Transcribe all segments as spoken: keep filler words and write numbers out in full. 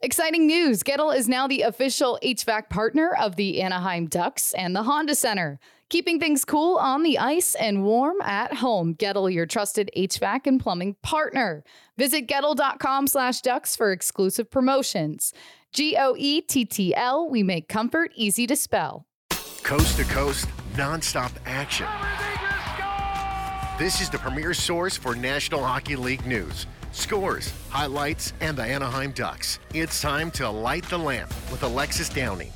Exciting news. Gettle is now the official H V A C partner of the Anaheim Ducks and the Honda Center. Keeping things cool on the ice and warm at home. Gettle, your trusted H V A C and plumbing partner. Visit Gettle.com slash ducks for exclusive promotions. G O E T T L. We make comfort easy to spell. Coast to coast, nonstop action. This is the premier source for National Hockey League news, scores, highlights, and the Anaheim Ducks. It's time to light the lamp with Alexis Downing.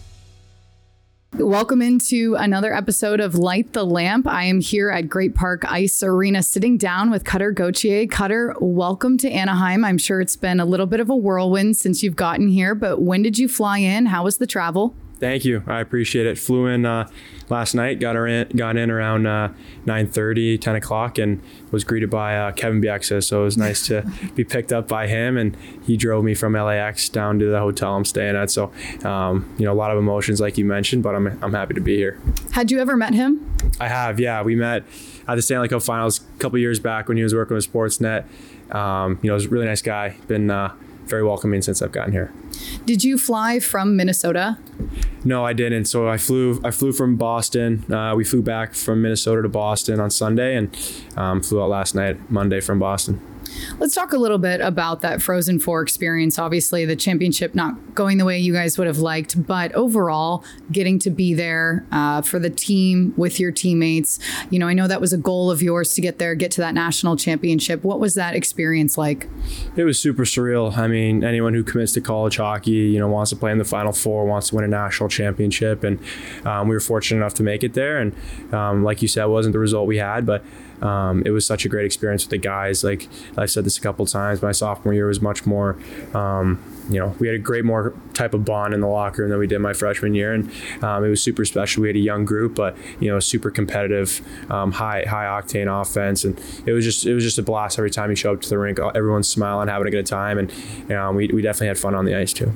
Welcome into another episode of Light the Lamp. I am here at Great Park Ice Arena sitting down with Cutter Gauthier. Cutter, welcome to Anaheim. I'm sure it's been a little bit of a whirlwind since you've gotten here, but when did you fly in? How was the travel? Thank you. I appreciate it. Flew in uh, last night, got, her in, got in around uh, nine thirty, ten o'clock, and was greeted by uh, Kevin Bieksa. So it was nice to be picked up by him, and he drove me from L A X down to the hotel I'm staying at. So, um, you know, a lot of emotions like you mentioned, but I'm, I'm happy to be here. Had you ever met him? I have, yeah. We met at the Stanley Cup Finals a couple years back when he was working with Sportsnet. Um, you know, he was a really nice guy. Been uh, very welcoming since I've gotten here. Did you fly from Minnesota? No, I didn't. So I flew. I flew from Boston. Uh, we flew back from Minnesota to Boston on Sunday, and um, flew out last night, Monday, from Boston. Let's talk a little bit about that Frozen Four experience. Obviously, the championship not going the way you guys would have liked, but overall, getting to be there uh, for the team with your teammates. You know, I know that was a goal of yours to get there, get to that national championship. What was that experience like? It was super surreal. I mean, anyone who commits to college hockey, you know, wants to play in the Final Four, wants to win a national championship, and um, we were fortunate enough to make it there. And um, like you said, it wasn't the result we had, but Um, it was such a great experience with the guys. Like I've said this a couple of times, my sophomore year was much more, um, you know, we had a great more type of bond in the locker room than we did my freshman year. And um, it was super special. We had a young group, but, you know, super competitive, um, high, high octane offense. And it was just, it was just a blast every time you show up to the rink. Everyone's smiling, having a good time. And you know, we, we definitely had fun on the ice too.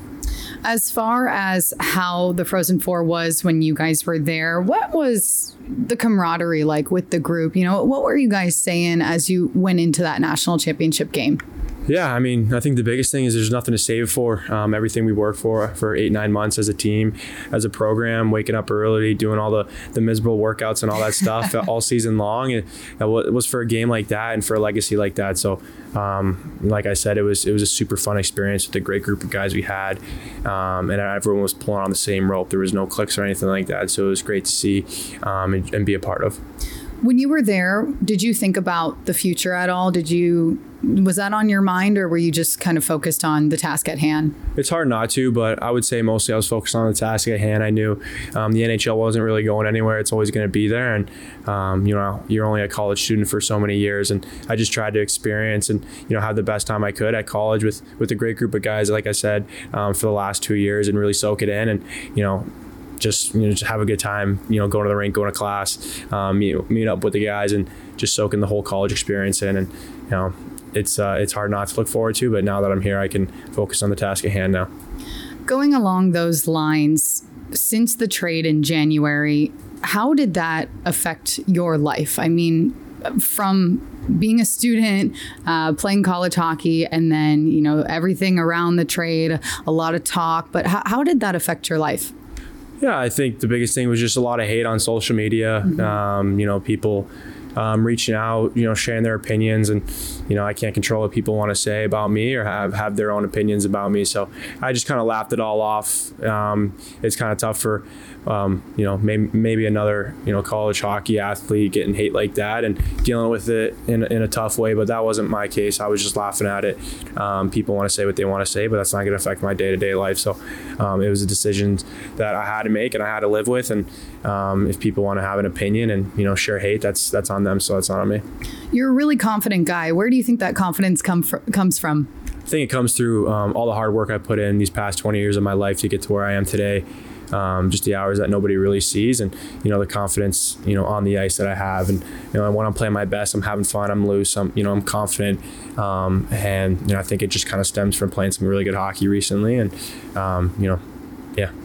As far as how the Frozen Four was when you guys were there, what was the camaraderie like with the group? You know, what were you guys saying as you went into that national championship game? Yeah, I mean, I think the biggest thing is there's nothing to save for. Um, everything we worked for for eight, nine months as a team, as a program, waking up early, doing all the, the miserable workouts and all that stuff all season long. It, it was for a game like that and for a legacy like that. So, um, like I said, it was it was a super fun experience with a great group of guys we had. Um, and everyone was pulling on the same rope. There was no clicks or anything like that. So it was great to see um, and, and be a part of. When you were there, did you think about the future at all? Did you, was that on your mind, or were you just kind of focused on the task at hand? It's hard not to, but I would say mostly I was focused on the task at hand. I knew um, the N H L wasn't really going anywhere. It's always going to be there. And, um, you know, you're only a college student for so many years. And I just tried to experience and, you know, have the best time I could at college with, with a great group of guys, like I said, um, for the last two years and really soak it in. And, you know, just, you know, just have a good time, you know, going to the rink, going to class, um, you know, meet up with the guys and just soaking the whole college experience in. And, you know, it's uh, it's hard not to look forward to, but now that I'm here, I can focus on the task at hand now. Going along those lines, since the trade in January, how did that affect your life? I mean, from being a student, uh, playing college hockey, and then, you know, everything around the trade, a lot of talk, but how, how did that affect your life? Yeah, I think the biggest thing was just a lot of hate on social media. Mm-hmm. Um, you know, people um, reaching out, you know, sharing their opinions, and you know, I can't control what people want to say about me or have have their own opinions about me. So I just kind of laughed it all off. Um, it's kind of tough for, um, you know, maybe maybe another you know college hockey athlete getting hate like that and dealing with it in in a tough way. But that wasn't my case. I was just laughing at it. Um, people want to say what they want to say, but that's not going to affect my day to day life. So um, it was a decision that I had to make and I had to live with. And um, if people want to have an opinion and you know share hate, that's that's on them. So it's not on me. You're a really confident guy. Where do you think that confidence come fr- comes from? I think it comes through um, all the hard work I put in these past twenty years of my life to get to where I am today. Um, just the hours that nobody really sees, and you know the confidence you know on the ice that I have, and you know when I'm playing my best, I'm having fun, I'm loose, I'm you know I'm confident, um, and you know I think it just kind of stems from playing some really good hockey recently, and um, you know, yeah.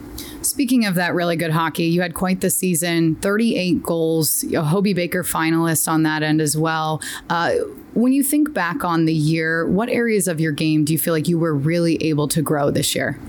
Speaking of that really good hockey, you had quite the season, thirty-eight goals, a Hobey Baker finalist on that end as well. Uh, when you think back on the year, what areas of your game do you feel like you were really able to grow this year?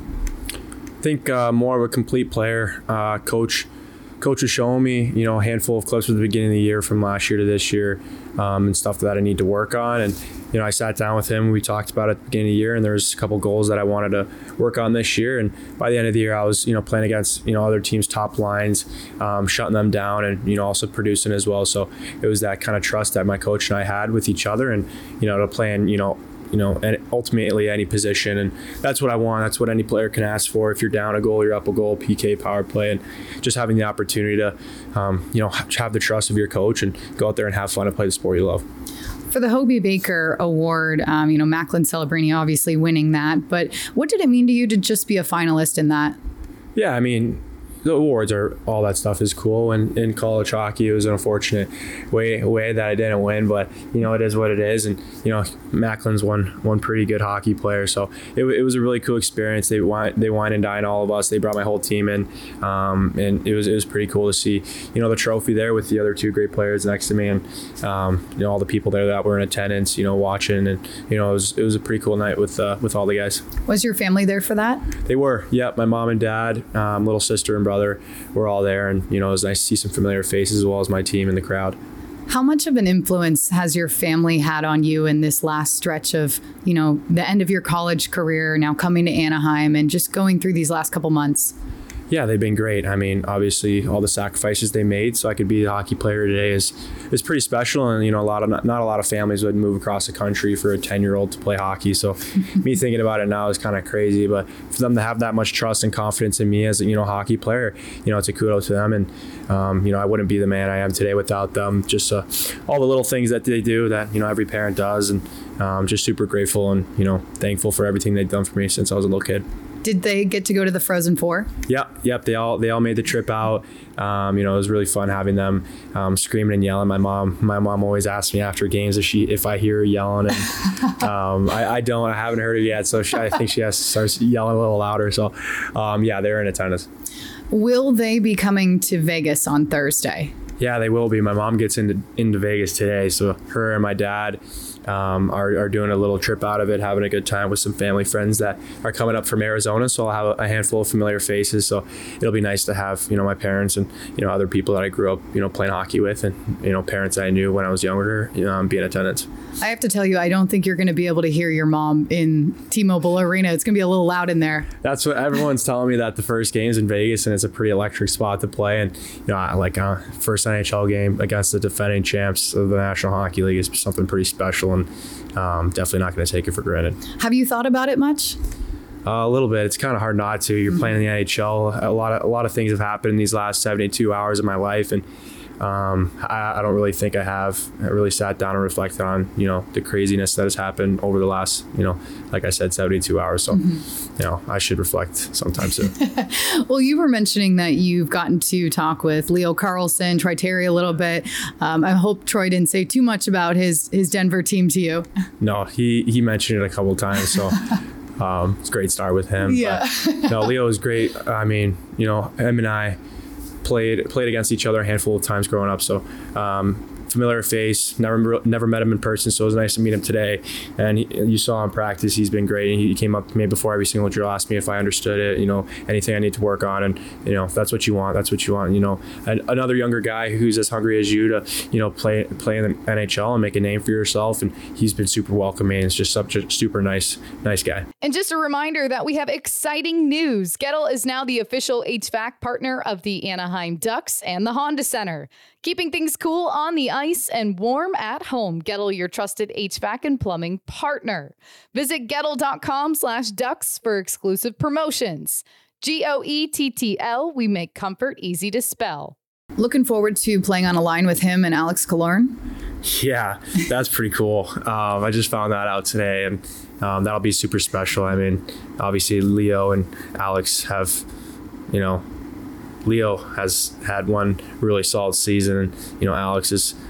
I think uh, more of a complete player. Uh, coach Coach was showing me, you know, a handful of clips at the beginning of the year from last year to this year, um, and stuff that I need to work on. And, you know, I sat down with him. We talked about it at the beginning of the year, and there was a couple goals that I wanted to work on this year. And by the end of the year, I was, you know, playing against, you know, other teams' top lines, um, shutting them down, and, you know, also producing as well. So it was that kind of trust that my coach and I had with each other, and, you know, to play in, you know, you know, and ultimately any position. And that's what I want. That's what any player can ask for. If you're down a goal, you're up a goal, P K, power play, and just having the opportunity to, um, you know, have the trust of your coach and go out there and have fun and play the sport you love. For the Hobey Baker Award, um, you know, Macklin Celebrini obviously winning that, but what did it mean to you to just be a finalist in that? Yeah, I mean, the awards are, all that stuff is cool. And in college hockey, it was an unfortunate way way that I didn't win, but, you know, it is what it is. And, you know, Macklin's one one pretty good hockey player. So it, it was a really cool experience. They wine, they wine and dine all of us. They brought my whole team in. Um, and it was, it was pretty cool to see, you know, the trophy there with the other two great players next to me. And, um, you know, all the people there that were in attendance, you know, watching. And, you know, it was, it was a pretty cool night with, uh, with all the guys. Was your family there for that? They were. Yep. My mom and dad, um, little sister and brother were all there, and, you know, it was nice to see some familiar faces as well as my team in the crowd. How much of an influence has your family had on you in this last stretch of, you know, the end of your college career, now coming to Anaheim and just going through these last couple months? Yeah, they've been great. I mean, obviously, all the sacrifices they made so I could be a hockey player today is is pretty special. And, you know, a lot of not, not a lot of families would move across the country for a ten-year-old to play hockey. So me thinking about it now is kind of crazy. But for them to have that much trust and confidence in me as a, you know, hockey player, you know, it's a kudos to them. And, um, you know, I wouldn't be the man I am today without them. Just uh, all the little things that they do that, you know, every parent does. And um, just super grateful and, you know, thankful for everything they've done for me since I was a little kid. Did they get to go to the Frozen Four? Yep, yep. They all they all made the trip out. Um, you know, it was really fun having them um, screaming and yelling. My mom, my mom always asks me after games if she if I hear her yelling, and um, I, I don't. I haven't heard it yet, so she, I think she has to start yelling a little louder. So, um, yeah, they're in attendance. Will they be coming to Vegas on Thursday? Yeah, they will be. My mom gets into into Vegas today, so her and my dad um, are, are doing a little trip out of it, having a good time with some family friends that are coming up from Arizona. So I'll have a handful of familiar faces. So it'll be nice to have, you know, my parents and, you know, other people that I grew up, you know, playing hockey with, and, you know, parents I knew when I was younger, you know, be in attendance. I have to tell you, I don't think you're going to be able to hear your mom in T-Mobile Arena. It's going to be a little loud in there. That's what everyone's telling me, that the first game's in Vegas and it's a pretty electric spot to play. And, you know, I, like uh, first N H L game against the defending champs of the National Hockey League is something pretty special, and um, definitely not going to take it for granted. Have you thought about it much? Uh, a little bit. It's kind of hard not to. You're mm-hmm. playing in the N H L. A lot of a lot of things have happened in these last seventy-two hours of my life, and um, I, I don't really think I have I really sat down and reflected on, you know, the craziness that has happened over the last, you know, like I said, seventy-two hours. So, mm-hmm. you know, I should reflect sometime soon. Well, you were mentioning that you've gotten to talk with Leo Carlsson, Troy Terry a little bit. Um, I hope Troy didn't say too much about his his Denver team to you. No, he he mentioned it a couple of times. So. Um, it's a great start with him. Yeah. But, no, Leo is great. I mean, you know, him and I played played against each other a handful of times growing up. So um, familiar face, never never met him in person. So it was nice to meet him today. And he, you saw him practice. He's been great. And he came up to me before every single drill, asked me if I understood it, you know, anything I need to work on. And, you know, if that's what you want, that's what you want. You know, and another younger guy who's as hungry as you to, you know, play play in the N H L and make a name for yourself. And he's been super welcoming. It's just such a super nice, nice guy. And just a reminder that we have exciting news. Gettle is now the official H V A C partner of the Anaheim Ducks and the Honda Center. Keeping things cool on the ice and warm at home. Gettle, your trusted H V A C and plumbing partner. Visit Gettle.com slash ducks for exclusive promotions. G O E T T L, we make comfort easy to spell. Looking forward to playing on a line with him and Alex Killorn? Yeah, that's pretty cool. Um, I just found that out today, and um, that'll be super special. I mean, obviously Leo and Alex have, you know, Leo has had one really solid season, and, you know, Alex is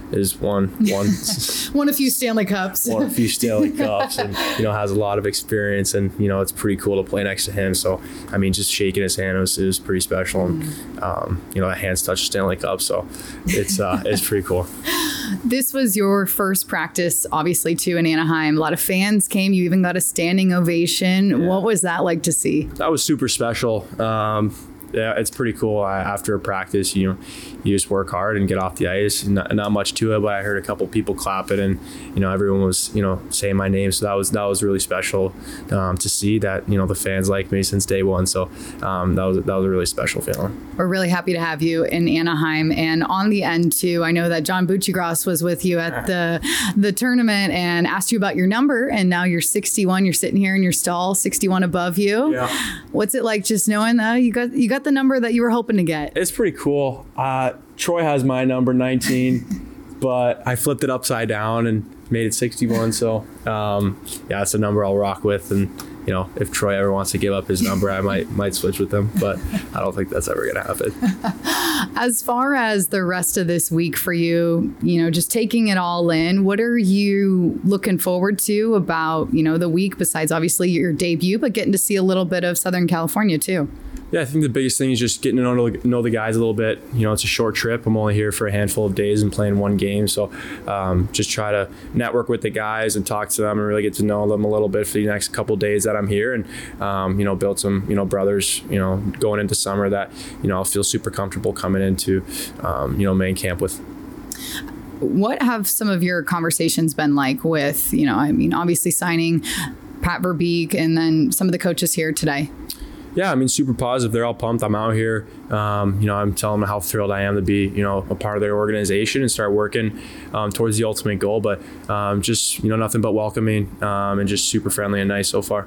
is won one won a few Stanley Cups, won a few Stanley Cups, and you know has a lot of experience, and you know it's pretty cool to play next to him. So I mean, just shaking his hand was, it was pretty special, and um, you know, the hands touched Stanley Cup, so it's uh, it's pretty cool. This was your first practice, obviously, too, in Anaheim. A lot of fans came. You even got a standing ovation. Yeah. What was that like to see? That was super special. Um, yeah, it's pretty cool. I, after a practice, you know, you just work hard and get off the ice. Not, not much to it, but I heard a couple people clap it, and you know, everyone was, you know, saying my name. So that was that was really special um, to see that, you know, the fans like me since day one. So um, that was that was a really special feeling. We're really happy to have you in Anaheim, and on the end too. I know that John Buccigross was with you at the the tournament and asked you about your number, and now you're sixty-one. You're sitting here in your stall, sixty-one above you. Yeah. What's it like just knowing that you got you got the number that you were hoping to get? It's pretty cool. Uh, Troy has my number nineteen, but I flipped it upside down and made it sixty-one. So um, yeah, it's a number I'll rock with. And you know, if Troy ever wants to give up his number, I might might switch with him, but I don't think that's ever going to happen. As far as the rest of this week for you, you know, just taking it all in, what are you looking forward to about, you know, the week besides obviously your debut, but getting to see a little bit of Southern California too? Yeah, I think the biggest thing is just getting to know, know the guys a little bit. You know, it's a short trip. I'm only here for a handful of days and playing one game. So um, just try to network with the guys and talk to them and really get to know them a little bit for the next couple of days that I'm here. And, um, you know, build some, you know, brothers, you know, going into summer that, you know, I'll feel super comfortable coming into, um, you know, main camp with. What have some of your conversations been like with, you know, I mean, obviously signing Pat Verbeek and then some of the coaches here today? Yeah, I mean, super positive. They're all pumped. I'm out here. Um, you know, I'm telling them how thrilled I am to be, you know, a part of their organization and start working um, towards the ultimate goal. But um, just, you know, nothing but welcoming um, and just super friendly and nice so far.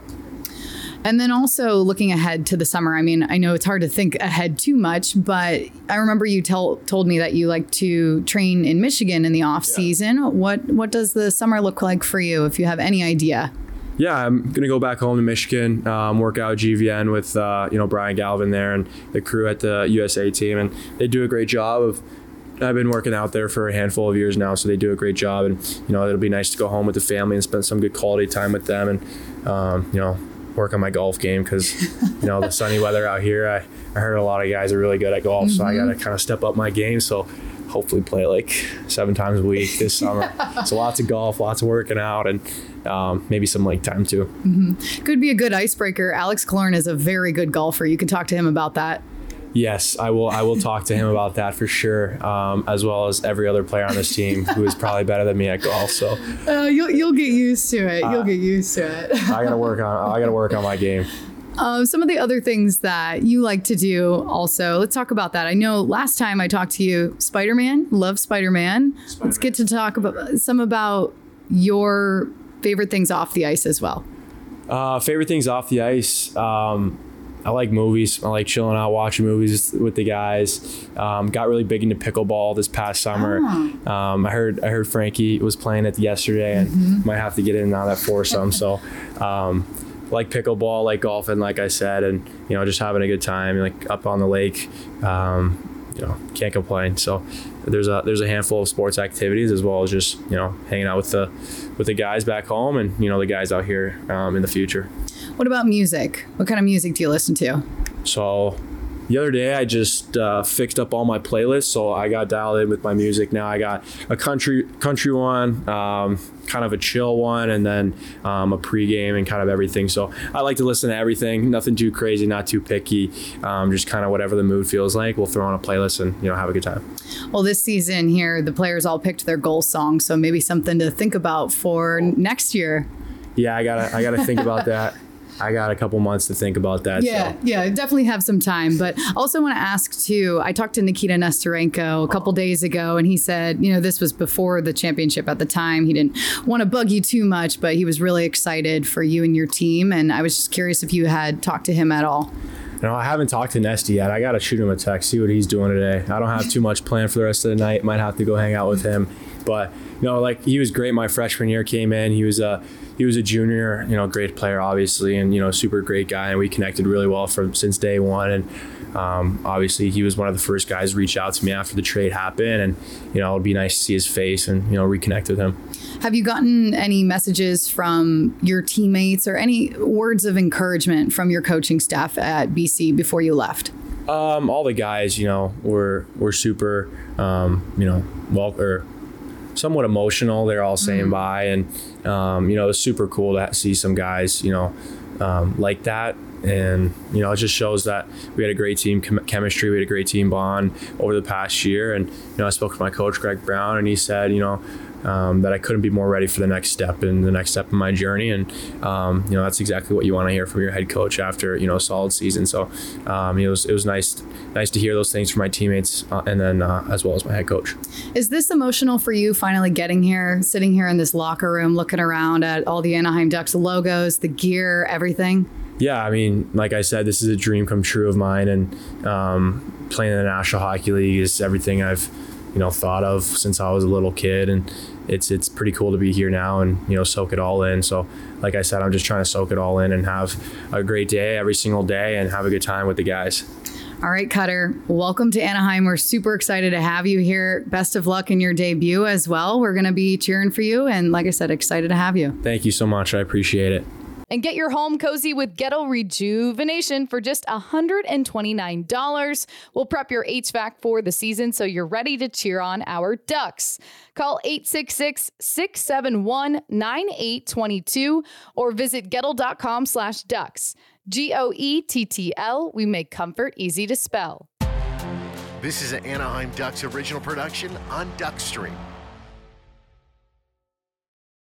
And then also looking ahead to the summer. I mean, I know it's hard to think ahead too much, but I remember you tell, told me that you like to train in Michigan in the off yeah. season. What what does the summer look like for you, if you have any idea? Yeah, I'm going to go back home to Michigan, um, work out G V N with, uh, you know, Brian Galvin there and the crew at the U S A team. And they do a great job of, I've been working out there for a handful of years now, so they do a great job. And, you know, it'll be nice to go home with the family and spend some good quality time with them and, um, you know, work on my golf game because, you know, the sunny weather out here, I, I heard a lot of guys are really good at golf, mm-hmm. so I got to kind of step up my game. So hopefully play like seven times a week this summer. So lots of golf, lots of working out, and um, maybe some lake time too. Mm-hmm. Could be a good icebreaker. Alex Killorn is a very good golfer. You can talk to him about that. Yes, I will. I will talk to him about that for sure, um, as well as every other player on this team who is probably better than me at golf. So uh, you'll you'll get used to it. You'll uh, get used to it. I gotta work on. I gotta work on my game. Uh, some of the other things that you like to do also, let's talk about that. I know last time I talked to you, Spider-Man, love Spider-Man. Spider-Man. Let's get to talk about some about your favorite things off the ice as well. Uh, favorite things off the ice. Um, I like movies. I like chilling out, watching movies with the guys. Um, got really big into pickleball this past summer. Oh. Um, I heard I heard Frankie was playing it yesterday and mm-hmm. might have to get in on that foursome. So um, like pickleball, like golfing, like I said, and you know, just having a good time, like up on the lake. Um, you know, can't complain. So there's a there's a handful of sports activities as well as just, you know, hanging out with the with the guys back home and, you know, the guys out here um, in the future. What about music? What kind of music do you listen to? So the other day I just uh, fixed up all my playlists, so I got dialed in with my music. Now I got a country country one, um, kind of a chill one, and then um, a pregame and kind of everything. So I like to listen to everything, nothing too crazy, not too picky, um, just kind of whatever the mood feels like. We'll throw on a playlist and, you know, have a good time. Well, this season here, the players all picked their goal song, so maybe something to think about for next year. Yeah, I gotta I gotta think about that. I got a couple months to think about that. Yeah, so. yeah, definitely have some time. But also want to ask too, I talked to Nikita Nesterenko a couple days ago, and he said, you know, this was before the championship at the time. He didn't want to bug you too much, but he was really excited for you and your team. And I was just curious if you had talked to him at all. No, I haven't talked to Nesty yet. I got to shoot him a text, see what he's doing today. I don't have too much planned for the rest of the night. Might have to go hang out with him. But, you know, like, he was great my freshman year, came in. He was a, he he was a junior, you know, great player, obviously, and, you know, super great guy. And we connected really well from since day one. And um, obviously he was one of the first guys to reach out to me after the trade happened. And, you know, it'd be nice to see his face and, you know, reconnect with him. Have you gotten any messages from your teammates or any words of encouragement from your coaching staff at B C before you left? Um, all the guys, you know, were were super, um, you know, well or somewhat emotional. They're all saying mm-hmm. bye, and um, you know, it's super cool to see some guys, you know, um, like that. And, you know, it just shows that we had a great team chem- chemistry. We had a great team bond over the past year. And, you know, I spoke with my coach, Greg Brown, and he said, you know, um, that I couldn't be more ready for the next step and the next step in my journey. And, um, you know, that's exactly what you want to hear from your head coach after, you know, a solid season. So um, it was it was nice nice to hear those things from my teammates uh, and then uh, as well as my head coach. Is this emotional for you finally getting here, sitting here in this locker room, looking around at all the Anaheim Ducks logos, the gear, everything? Yeah, I mean, like I said, this is a dream come true of mine, and um, playing in the National Hockey League is everything I've, you know, thought of since I was a little kid, and it's it's pretty cool to be here now and, you know, soak it all in. So, like I said, I'm just trying to soak it all in and have a great day every single day and have a good time with the guys. All right, Cutter, welcome to Anaheim. We're super excited to have you here. Best of luck in your debut as well. We're going to be cheering for you, and like I said, excited to have you. Thank you so much. I appreciate it. And get your home cozy with Gettle Rejuvenation for just one hundred twenty-nine dollars. We'll prep your H V A C for the season so you're ready to cheer on our Ducks. Call eight six six, six seven one, nine eight two two or visit gettle.com slash ducks. G O E T T L. We make comfort easy to spell. This is an Anaheim Ducks original production on Duckstream.